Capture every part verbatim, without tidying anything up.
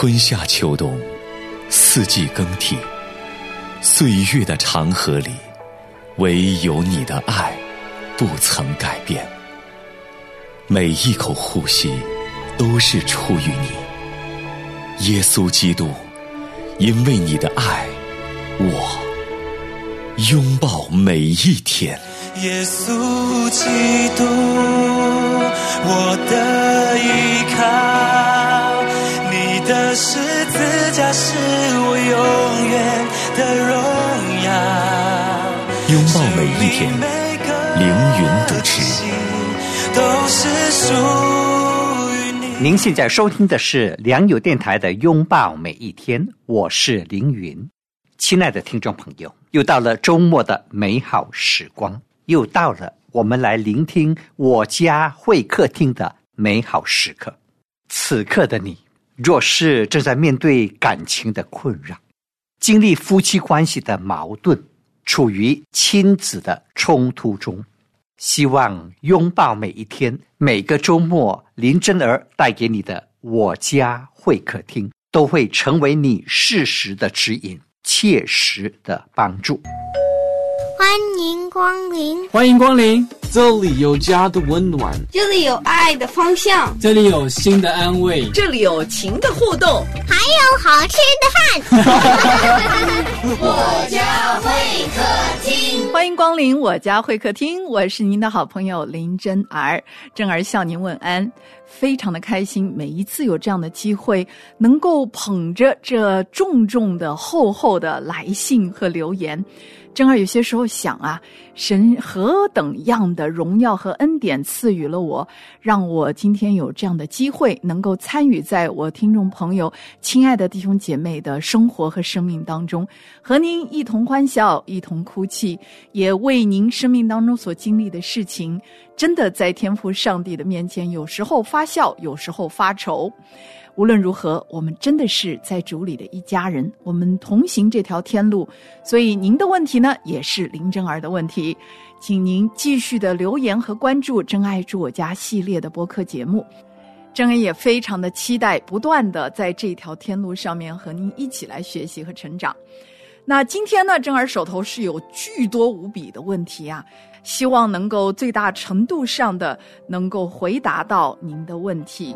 春夏秋冬，四季更替，岁月的长河里，唯有你的爱不曾改变。每一口呼吸都是出于你，耶稣基督，因为你的爱，我拥抱每一天。 耶稣基督，我的依靠，你的十字架是我永远的荣耀。 拥抱每一天，凌云主持。 都是属于你。 您现在收听的是良友电台的拥抱每一天，我是凌云。亲爱的听众朋友，又到了周末的美好时光，又到了我们来聆听我家会客厅的美好时刻。此刻的你，若是正在面对感情的困扰，经历夫妻关系的矛盾，处于亲子的冲突中，希望拥抱每一天，每个周末林真儿带给你的我家会客厅，都会成为你适时的指引，切实的帮助。 欢迎光临， 欢迎光临，这里有家的温暖， 这里有爱的方向， 这里有心的安慰， 这里有情的互动， 还有好吃的饭。 我家会客厅，欢迎光临我家会客厅，我是您的好朋友林真儿。真儿向您问安，非常的开心，每一次有这样的机会，能够捧着这重重的厚厚的来信和留言。真儿有些时候想啊，神何等样的荣耀和恩典赐予了我，让我今天有这样的机会能够参与在我听众朋友亲爱的弟兄姐妹的生活和生命当中，和您一同欢笑，一同哭泣，也为您生命当中所经历的事情，真的在天父上帝的面前，有时候发笑，有时候发愁。无论如何，我们真的是在主里的一家人，我们同行这条天路，所以您的问题呢，也是林真儿的问题，请您继续的留言和关注真爱住我家系列的播客节目。真儿也非常的期待不断的在这条天路上面和您一起来学习和成长。那今天呢，真儿手头是有巨多无比的问题啊，希望能够最大程度上的能够回答到您的问题。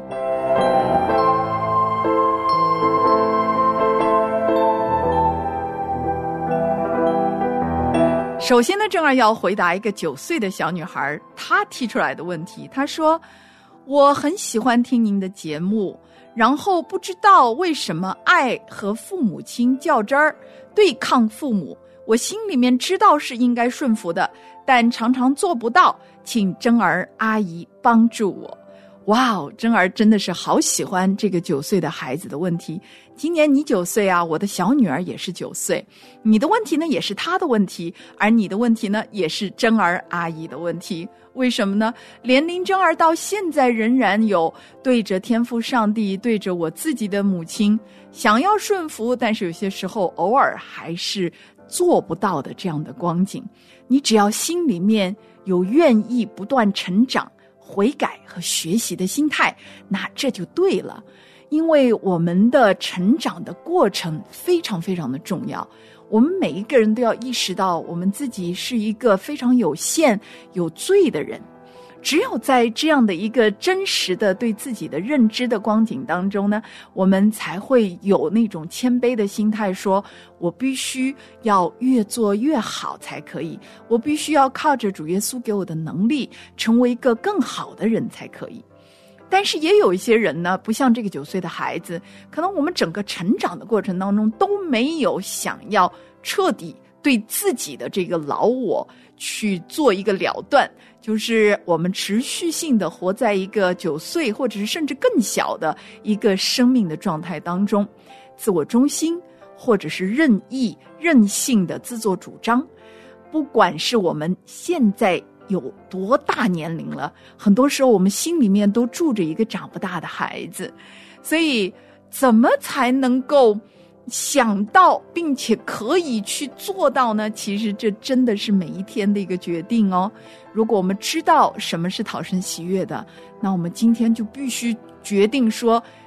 首先呢，正儿要回答一个九岁的小女孩她提出来的问题。她说，我很喜欢听您的节目，然后不知道为什么爱和父母亲较真儿，对抗父母，我心里面知道是应该顺服的，但常常做不到，请真儿阿姨帮助我。哇哦，真儿真的是好喜欢这个九岁的孩子的问题。今年你九岁啊，我的小女儿也是九岁，你的问题呢也是她的问题，而你的问题呢也是真儿阿姨的问题。为什么呢？连林真儿到现在仍然有对着天父上帝，对着我自己的母亲想要顺服，但是有些时候偶尔还是做不到的这样的光景。你只要心里面有愿意不断成长、悔改和学习的心态，那这就对了。因为我们的成长的过程非常非常的重要，我们每一个人都要意识到我们自己是一个非常有限有罪的人，只有在这样的一个真实的对自己的认知的光景当中呢，我们才会有那种谦卑的心态，说我必须要越做越好才可以，我必须要靠着主耶稣给我的能力成为一个更好的人才可以。但是也有一些人呢，不像这个九岁的孩子，可能我们整个成长的过程当中都没有想要彻底对自己的这个老我去做一个了断，就是我们持续性的活在一个九岁或者是甚至更小的一个生命的状态当中，自我中心或者是任意任性的自作主张。不管是我们现在有多大年龄了，很多时候我们心里面都住着一个长不大的孩子，所以怎么才能够想到并且可以去做到呢？其实这真的是每一天的一个决定哦。如果我们知道什么是讨神喜悦的，那我们今天就必须决定说，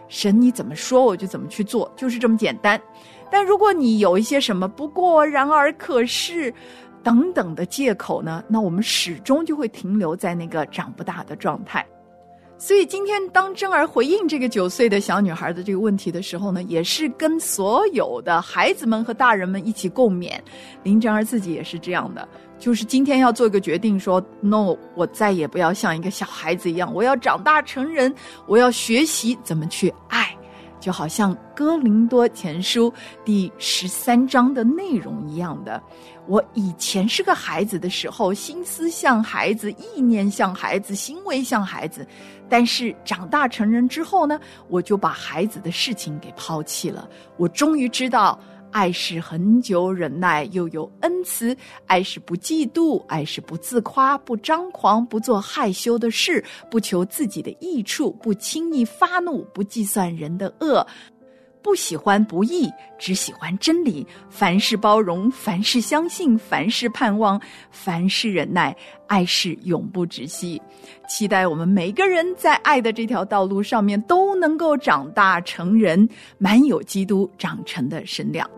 神你怎么说我就怎么去做，就是这么简单。但如果你有一些什么不过然而可是等等的借口呢，那我们始终就会停留在那个长不大的状态。所以今天当珍儿回应这个九岁的小女孩的这个问题的时候呢，也是跟所有的孩子们和大人们一起共勉。林珍儿自己也是这样的，就是今天要做一个决定说 no， 我再也不要像一个小孩子一样，我要长大成人，我要学习怎么去爱。就好像哥林多前书第十三章的内容一样的，我以前是个孩子的时候，心思像孩子，意念像孩子，行为像孩子，但是长大成人之后呢，我就把孩子的事情给抛弃了。我终于知道爱是恒久忍耐，又有恩慈；爱是不嫉妒，爱是不自夸，不张狂，不做害羞的事，不求自己的益处，不轻易发怒，不计算人的恶，不喜欢不义，只喜欢真理。凡事包容，凡事相信，凡事盼望，凡事忍耐。爱是永不止息。期待我们每个人在爱的这条道路上面都能够长大成人，满有基督长成的身量。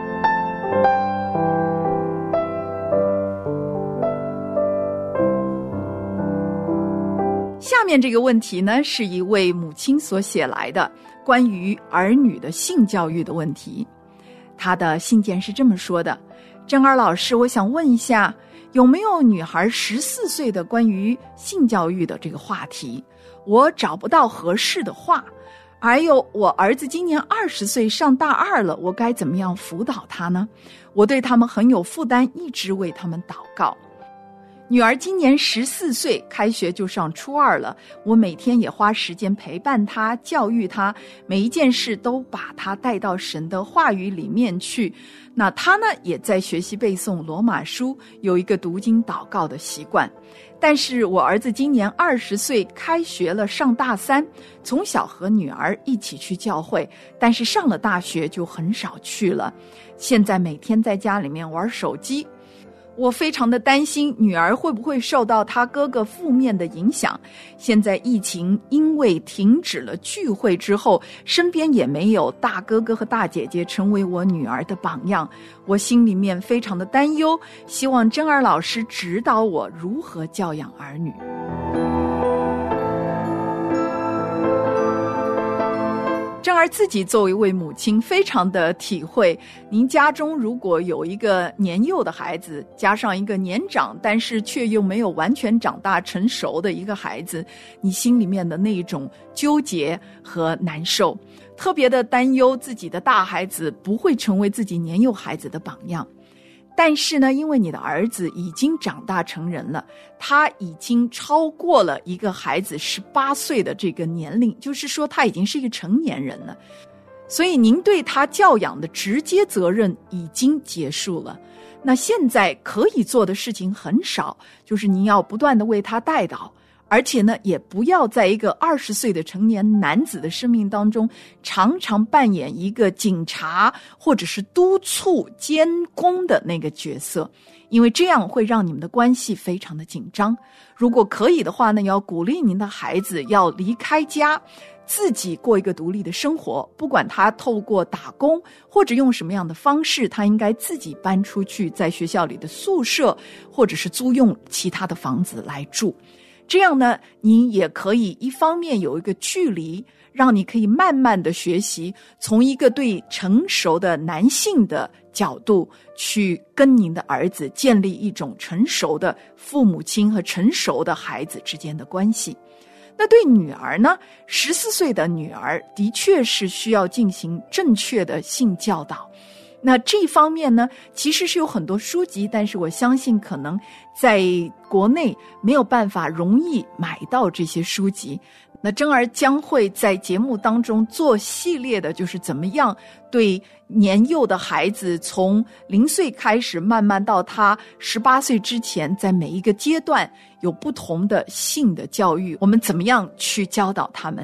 下面这个问题呢，是一位母亲所写来的，关于儿女的性教育的问题。她的信件是这么说的：珍儿老师，我想问一下，有没有女孩十四岁的关于性教育的这个话题？我找不到合适的话。还有我儿子今年二十岁，上大二了，我该怎么样辅导他呢？我对他们很有负担，一直为他们祷告。女儿今年十四岁，开学就上初二了，我每天也花时间陪伴她，教育她，每一件事都把她带到神的话语里面去。那她呢，也在学习背诵罗马书，有一个读经祷告的习惯。但是我儿子今年二十岁，开学了，上大三，从小和女儿一起去教会，但是上了大学就很少去了，现在每天在家里面玩手机。我非常的担心女儿会不会受到她哥哥负面的影响。现在疫情因为停止了聚会之后，身边也没有大哥哥和大姐姐成为我女儿的榜样，我心里面非常的担忧，希望珍儿老师指导我如何教养儿女。珍儿自己作为一位母亲，非常的体会，您家中如果有一个年幼的孩子，加上一个年长但是却又没有完全长大成熟的一个孩子，你心里面的那种纠结和难受，特别的担忧自己的大孩子不会成为自己年幼孩子的榜样。但是呢，因为你的儿子已经长大成人了，他已经超过了一个孩子十八岁的这个年龄，就是说他已经是一个成年人了，所以您对他教养的直接责任已经结束了。那现在可以做的事情很少，就是您要不断的为他代祷，而且呢，也不要在一个二十岁的成年男子的生命当中，常常扮演一个警察或者是督促监工的那个角色，因为这样会让你们的关系非常的紧张。如果可以的话呢，要鼓励您的孩子要离开家，自己过一个独立的生活，不管他透过打工或者用什么样的方式，他应该自己搬出去，在学校里的宿舍或者是租用其他的房子来住。这样呢，你也可以一方面有一个距离，让你可以慢慢的学习，从一个对成熟的男性的角度去跟您的儿子建立一种成熟的父母亲和成熟的孩子之间的关系。那对女儿呢，十四岁的女儿的确是需要进行正确的性教导。那这方面呢，其实是有很多书籍，但是我相信可能在国内没有办法容易买到这些书籍。那珍儿将会在节目当中做系列的，就是怎么样对年幼的孩子，从零岁开始，慢慢到他十八岁之前，在每一个阶段有不同的性的教育，我们怎么样去教导他们。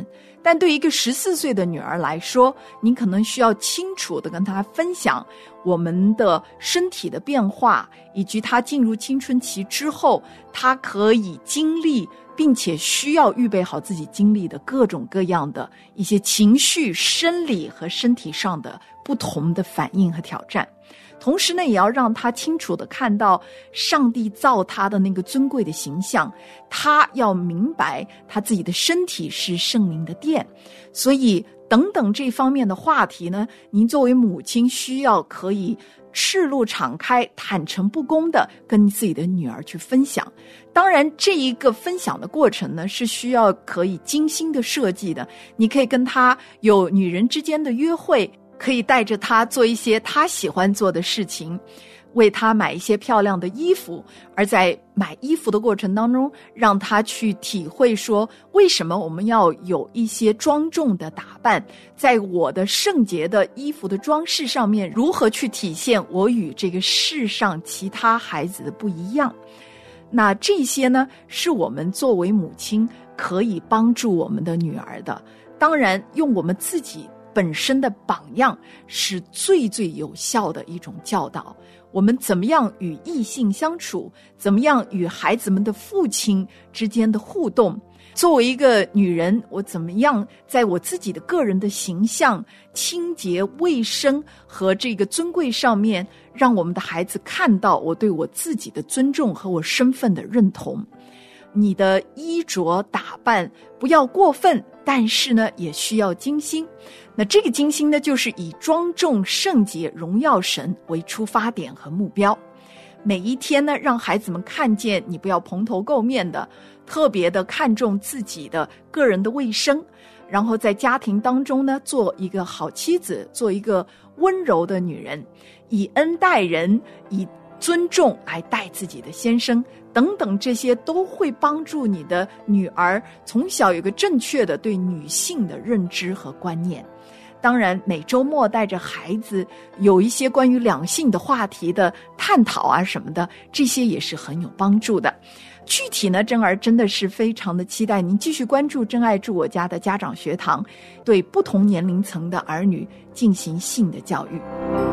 但对一个十四岁的女儿来说，你可能需要清楚地跟她分享我们的身体的变化，以及她进入青春期之后，她可以经历并且需要预备好自己经历的各种各样的一些情绪、生理和身体上的不同的反应和挑战。同时呢，也要让他清楚地看到上帝造他的那个尊贵的形象，他要明白他自己的身体是圣灵的殿。所以等等这方面的话题呢，您作为母亲需要可以赤露敞开、坦诚不公的跟自己的女儿去分享。当然这一个分享的过程呢，是需要可以精心的设计的。你可以跟她有女人之间的约会，可以带着她做一些她喜欢做的事情，为她买一些漂亮的衣服，而在买衣服的过程当中，让她去体会说，为什么我们要有一些庄重的打扮，在我的圣洁的衣服的装饰上面，如何去体现我与这个世上其他孩子的不一样。那这些呢，是我们作为母亲可以帮助我们的女儿的。当然用我们自己本身的榜样是最最有效的一种教导。我们怎么样与异性相处，怎么样与孩子们的父亲之间的互动，作为一个女人，我怎么样在我自己的个人的形象、清洁、卫生和这个尊贵上面，让我们的孩子看到我对我自己的尊重和我身份的认同。你的衣着打扮不要过分，但是呢也需要精心。那这个精心呢，就是以庄重、圣洁、荣耀神为出发点和目标。每一天呢，让孩子们看见你不要蓬头垢面的，特别的看重自己的个人的卫生，然后在家庭当中呢，做一个好妻子，做一个温柔的女人，以恩待人，以尊重来待自己的先生等等，这些都会帮助你的女儿从小有个正确的对女性的认知和观念。当然每周末带着孩子有一些关于两性的话题的探讨啊什么的，这些也是很有帮助的。具体呢，珍儿真的是非常的期待您继续关注真爱住我家的家长学堂，对不同年龄层的儿女进行性的教育。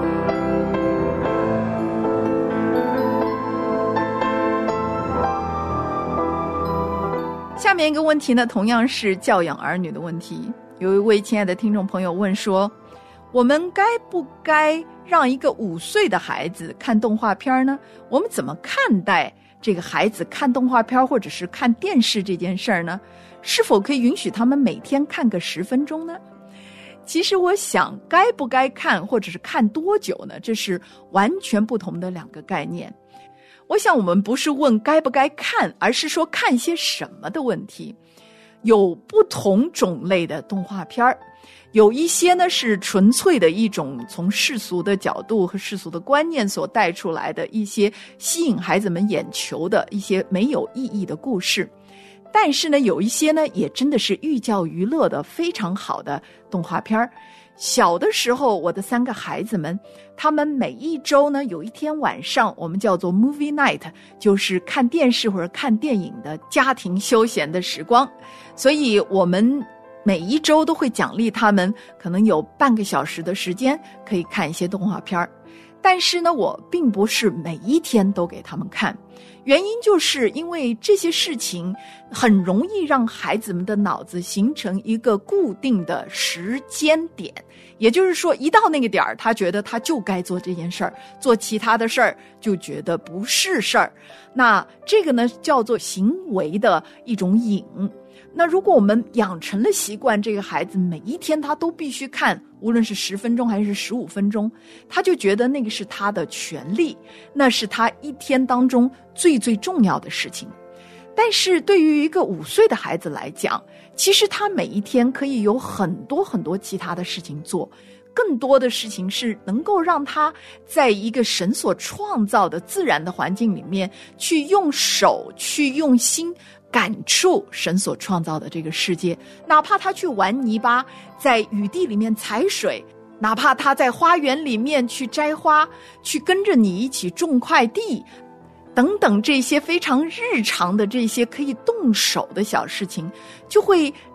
下面一个问题呢，同样是教养儿女的问题。有一位亲爱的听众朋友问说，我们该不该让一个五岁的孩子看动画片呢？我们怎么看待这个孩子看动画片或者是看电视这件事儿呢？是否可以允许他们每天看个十分钟呢？其实我想，该不该看或者是看多久呢，这是完全不同的两个概念。我想我们不是问该不该看，而是说看些什么的问题。有不同种类的动画片，有一些呢是纯粹的一种从世俗的角度和世俗的观念所带出来的一些吸引孩子们眼球的一些没有意义的故事。但是呢，有一些呢也真的是寓教于乐的非常好的动画片。小的时候，我的三个孩子们，他们每一周呢有一天晚上，我们叫做 movie night， 就是看电视或者看电影的家庭休闲的时光。所以我们每一周都会奖励他们可能有半个小时的时间可以看一些动画片。但是呢，我并不是每一天都给他们看，原因就是因为这些事情很容易让孩子们的脑子形成一个固定的时间点，也就是说一到那个点儿，他觉得他就该做这件事儿，做其他的事儿就觉得不是事儿。那这个呢叫做行为的一种瘾。那如果我们养成了习惯，这个孩子每一天他都必须看，无论是十分钟还是十五分钟，他就觉得那个是他的权利，那是他一天当中最最重要的事情。但是对于一个五岁的孩子来讲，其实他每一天可以有很多很多其他的事情做，更多的事情是能够让他在一个神所创造的自然的环境里面去用手去用心感触神所创造的这个世界。哪怕他去玩泥巴，在雨地里面踩水，哪怕他在花园里面去摘花，去跟着你一起种块地等等，这些非常日常的这些可以动手的小事情，就会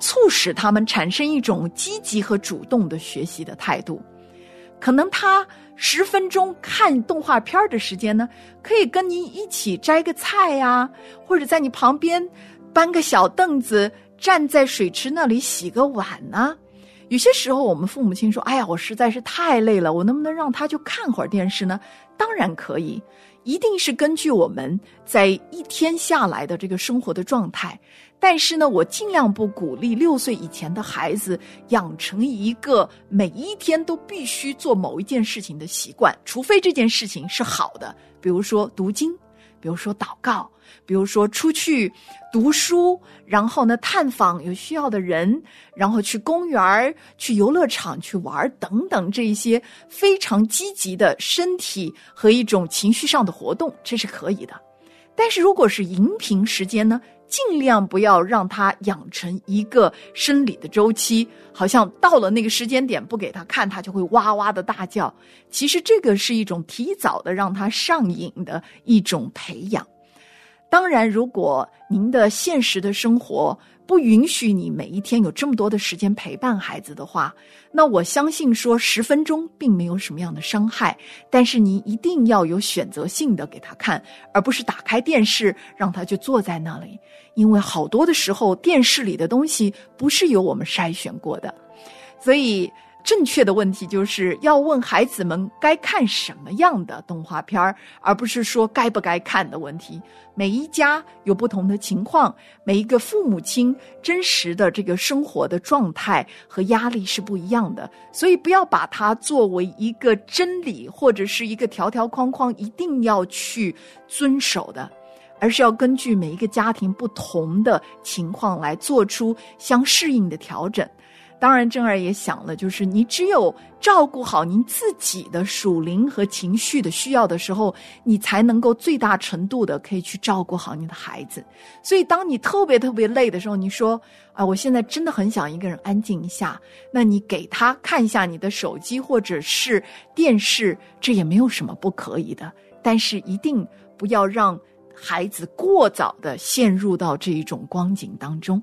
促使他们产生一种积极和主动的学习的态度。可能他十分钟看动画片的时间呢，可以跟你一起摘个菜呀，或者在你旁边搬个小凳子，站在水池那里洗个碗呢。有些时候我们父母亲说，哎呀，我实在是太累了，我能不能让他就看会儿电视呢？当然可以，一定是根据我们在一天下来的这个生活的状态。但是呢，我尽量不鼓励六岁以前的孩子养成一个每一天都必须做某一件事情的习惯，除非这件事情是好的，比如说读经，比如说祷告，比如说出去读书，然后呢探访有需要的人，然后去公园、去游乐场去玩等等，这一些非常积极的身体和一种情绪上的活动，这是可以的。但是如果是荧屏时间呢，尽量不要让他养成一个生理的周期，好像到了那个时间点不给他看，他就会哇哇的大叫。其实这个是一种提早的让他上瘾的一种培养。当然，如果您的现实的生活不允许你每一天有这么多的时间陪伴孩子的话，那我相信说十分钟并没有什么样的伤害，但是你一定要有选择性的给他看，而不是打开电视让他就坐在那里，因为好多的时候电视里的东西不是由我们筛选过的。所以正确的问题就是要问孩子们该看什么样的动画片，而不是说该不该看的问题。每一家有不同的情况，每一个父母亲真实的这个生活的状态和压力是不一样的，所以不要把它作为一个真理或者是一个条条框框一定要去遵守的，而是要根据每一个家庭不同的情况来做出相适应的调整。当然珍儿也想了，就是你只有照顾好您自己的属灵和情绪的需要的时候，你才能够最大程度的可以去照顾好你的孩子。所以当你特别特别累的时候，你说啊，我现在真的很想一个人安静一下，那你给他看一下你的手机或者是电视，这也没有什么不可以的，但是一定不要让孩子过早的陷入到这一种光景当中。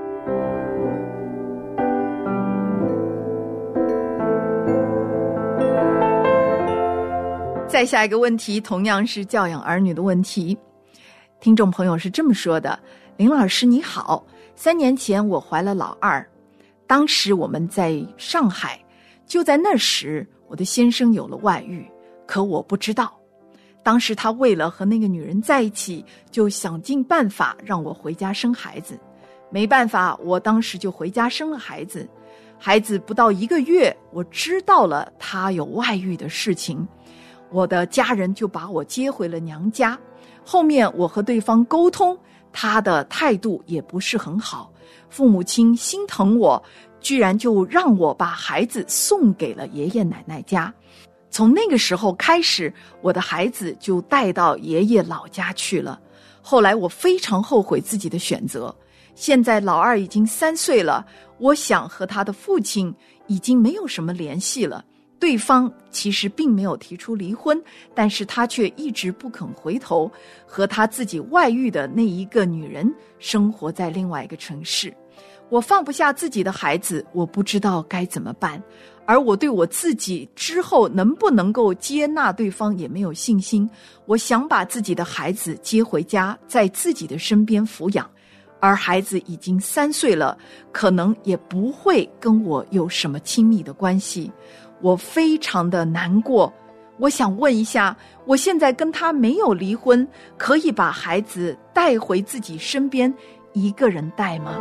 再下一个问题，同样是教养儿女的问题。听众朋友是这么说的：林老师你好，三年前我怀了老二，当时我们在上海，就在那时我的先生有了外遇，可我不知道。当时他为了和那个女人在一起，就想尽办法让我回家生孩子。没办法，我当时就回家生了孩子。孩子不到一个月，我知道了他有外遇的事情，我的家人就把我接回了娘家。后面我和对方沟通，他的态度也不是很好，父母亲心疼我，居然就让我把孩子送给了爷爷奶奶家。从那个时候开始，我的孩子就带到爷爷老家去了。后来我非常后悔自己的选择，现在老二已经三岁了，我想和他的父亲已经没有什么联系了。对方其实并没有提出离婚，但是他却一直不肯回头，和他自己外遇的那一个女人生活在另外一个城市。我放不下自己的孩子，我不知道该怎么办，而我对我自己之后能不能够接纳对方也没有信心。我想把自己的孩子接回家，在自己的身边抚养，而孩子已经三岁了，可能也不会跟我有什么亲密的关系。我非常的难过，我想问一下，我现在跟他没有离婚，可以把孩子带回自己身边一个人带吗？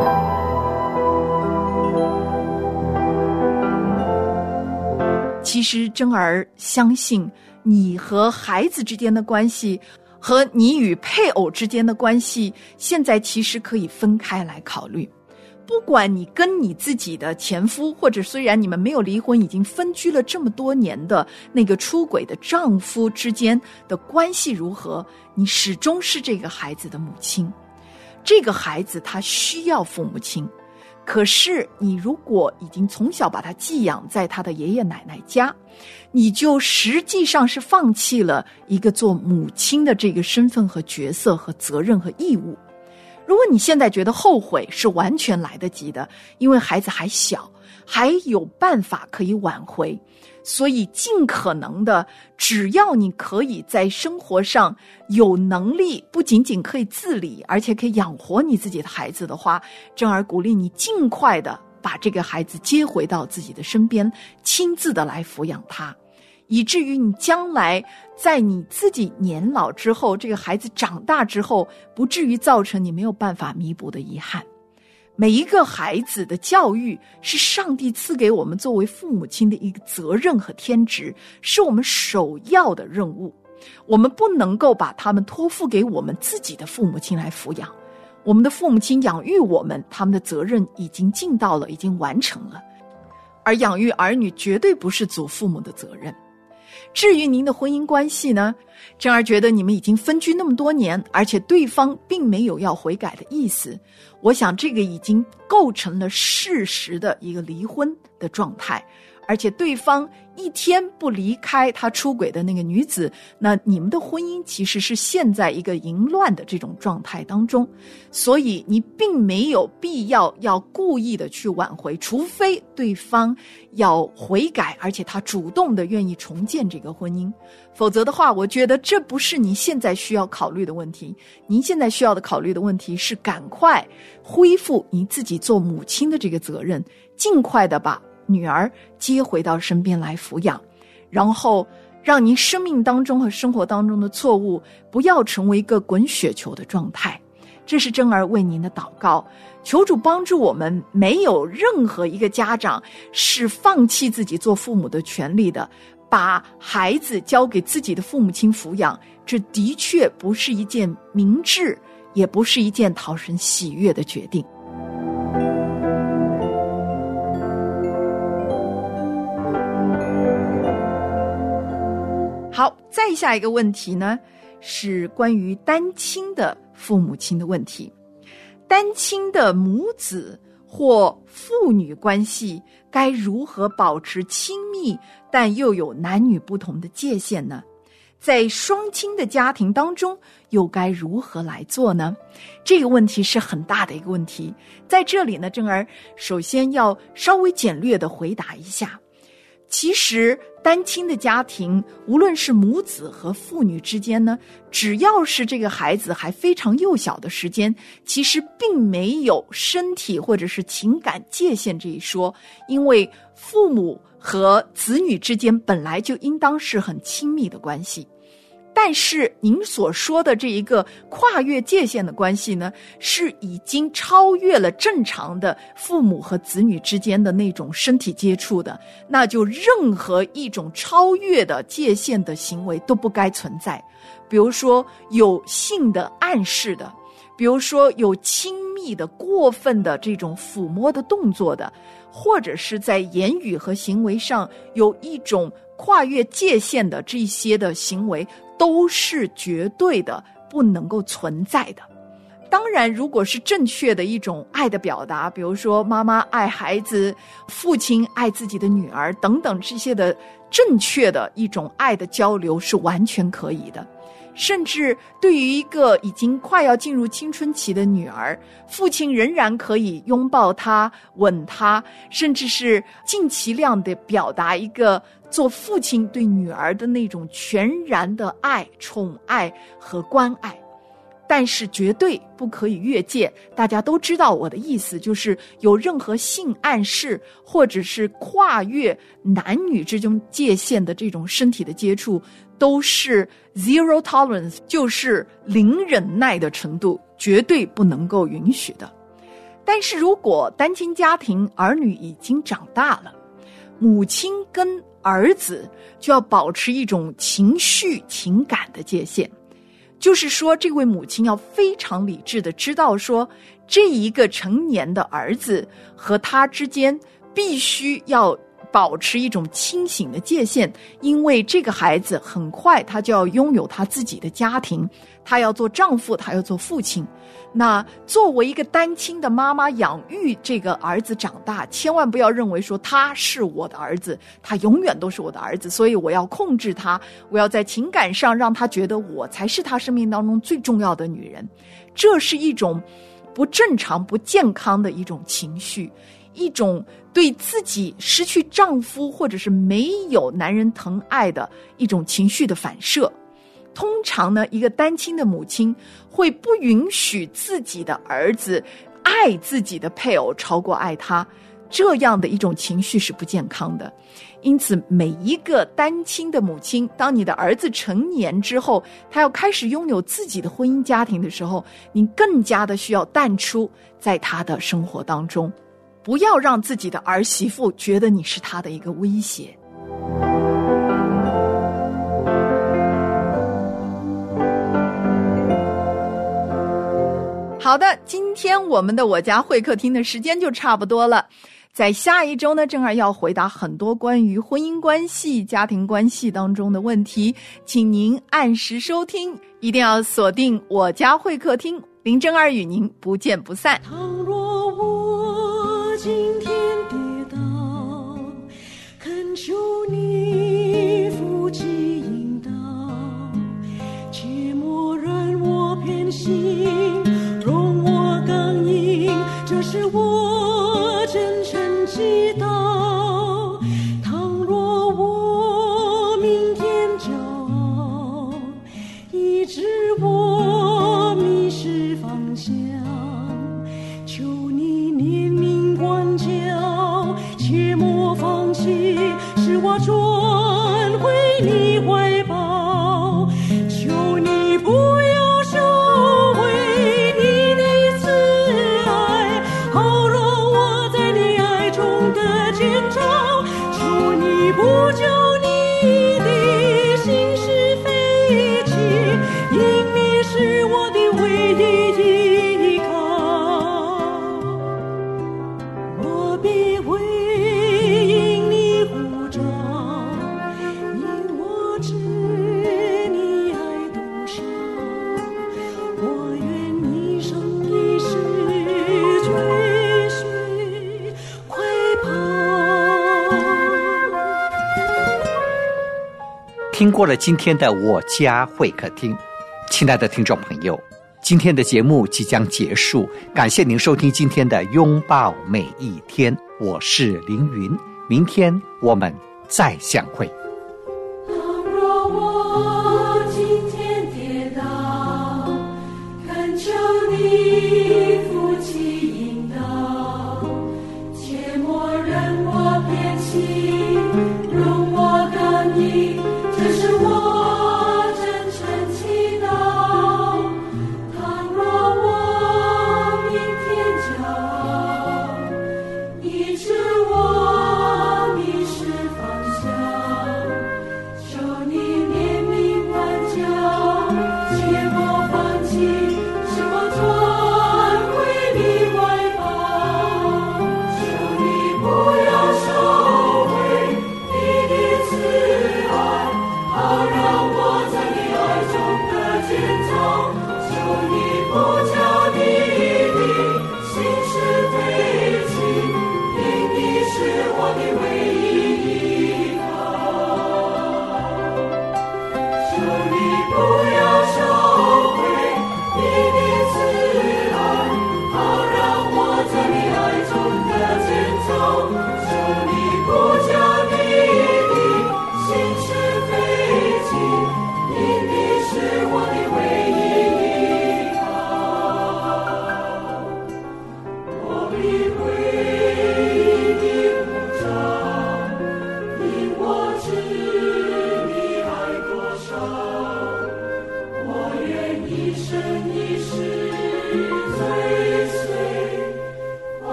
其实珍儿相信，你和孩子之间的关系和你与配偶之间的关系，现在其实可以分开来考虑。不管你跟你自己的前夫，或者虽然你们没有离婚，已经分居了这么多年的那个出轨的丈夫之间的关系如何，你始终是这个孩子的母亲。这个孩子他需要父母亲，可是你如果已经从小把他寄养在他的爷爷奶奶家，你就实际上是放弃了一个做母亲的这个身份和角色和责任和义务。 如果你现在觉得后悔，是完全来得及的，因为孩子还小，还有办法可以挽回。所以尽可能的，只要你可以在生活上有能力，不仅仅可以自理，而且可以养活你自己的孩子的话，珍儿鼓励你尽快的把这个孩子接回到自己的身边，亲自的来抚养他，以至于你将来在你自己年老之后，这个孩子长大之后，不至于造成你没有办法弥补的遗憾。每一个孩子的教育是上帝赐给我们作为父母亲的一个责任和天职，是我们首要的任务。我们不能够把他们托付给我们自己的父母亲来抚养，我们的父母亲养育我们，他们的责任已经尽到了，已经完成了。而养育儿女绝对不是祖父母的责任。至于您的婚姻关系呢，珍儿觉得你们已经分居那么多年，而且对方并没有要悔改的意思，我想这个已经构成了事实的一个离婚的状态。而且对方一天不离开他出轨的那个女子，那你们的婚姻其实是陷在一个淫乱的这种状态当中，所以你并没有必要要故意的去挽回，除非对方要悔改，而且他主动的愿意重建这个婚姻，否则的话，我觉得这不是您现在需要考虑的问题。您现在需要的考虑的问题是赶快恢复你自己做母亲的这个责任，尽快的把女儿接回到身边来抚养，然后让您生命当中和生活当中的错误不要成为一个滚雪球的状态。这是珍儿为您的祷告，求主帮助我们，没有任何一个家长是放弃自己做父母的权利的，把孩子交给自己的父母亲抚养，这的确不是一件明智，也不是一件讨神喜悦的决定。好，再下一个问题呢，是关于单亲的父母亲的问题。单亲的母子或父女关系该如何保持亲密，但又有男女不同的界限呢？在双亲的家庭当中，又该如何来做呢？这个问题是很大的一个问题。在这里呢，珍儿首先要稍微简略的回答一下。其实单亲的家庭，无论是母子和父女之间呢，只要是这个孩子还非常幼小的时间，其实并没有身体或者是情感界限这一说，因为父母和子女之间本来就应当是很亲密的关系。但是您所说的这一个跨越界限的关系呢，是已经超越了正常的父母和子女之间的那种身体接触的，那就任何一种超越的界限的行为都不该存在。比如说有性的暗示的，比如说有亲密的过分的这种抚摸的动作的，或者是在言语和行为上有一种跨越界限的这些的行为，都是绝对的不能够存在的。当然，如果是正确的一种爱的表达，比如说妈妈爱孩子，父亲爱自己的女儿等等，这些的正确的一种爱的交流是完全可以的。甚至对于一个已经快要进入青春期的女儿，父亲仍然可以拥抱她、吻她，甚至是尽其量的表达一个做父亲对女儿的那种全然的爱、宠爱和关爱。但是绝对不可以越界，大家都知道我的意思，就是有任何性暗示或者是跨越男女之间界限的这种身体的接触，都是 zero tolerance， 就是零忍耐的程度，绝对不能够允许的。但是如果单亲家庭儿女已经长大了，母亲跟儿子就要保持一种情绪情感的界限，就是说这位母亲要非常理智的知道说，这一个成年的儿子和他之间必须要保持一种清醒的界限，因为这个孩子很快他就要拥有他自己的家庭，他要做丈夫，他要做父亲。那作为一个单亲的妈妈养育这个儿子长大，千万不要认为说他是我的儿子，他永远都是我的儿子，所以我要控制他，我要在情感上让他觉得我才是他生命当中最重要的女人。这是一种不正常、不健康的一种情绪，一种对自己失去丈夫或者是没有男人疼爱的一种情绪的反射。通常呢，一个单亲的母亲会不允许自己的儿子爱自己的配偶超过爱他，这样的一种情绪是不健康的。因此每一个单亲的母亲，当你的儿子成年之后，他要开始拥有自己的婚姻家庭的时候，你更加的需要淡出在他的生活当中，不要让自己的儿媳妇觉得你是他的一个威胁。好的，今天我们的我家会客厅的时间就差不多了。在下一周呢，正儿要回答很多关于婚姻关系、家庭关系当中的问题，请您按时收听，一定要锁定我家会客厅，林正儿与您不见不散。 倘若我今天跌倒，恳求你扶起引导，切莫让我偏心，容我刚硬，这是我真诚祈祷。倘若我明天骄傲，以致我迷失方向，求你怜悯管教，切莫放弃，使我转回你怀抱。求你不要收回你的慈爱，好让我在你爱中得见证。求你不叫你的心事废弃，因你是我的唯一依靠。我必回应你呼召，因我知你爱多少。我愿一生一世追寻快跑。 听过了今天的我家会客厅，亲爱的听众朋友，今天的节目即将结束，感谢您收听今天的拥抱每一天，我是凌云，明天我们再相会。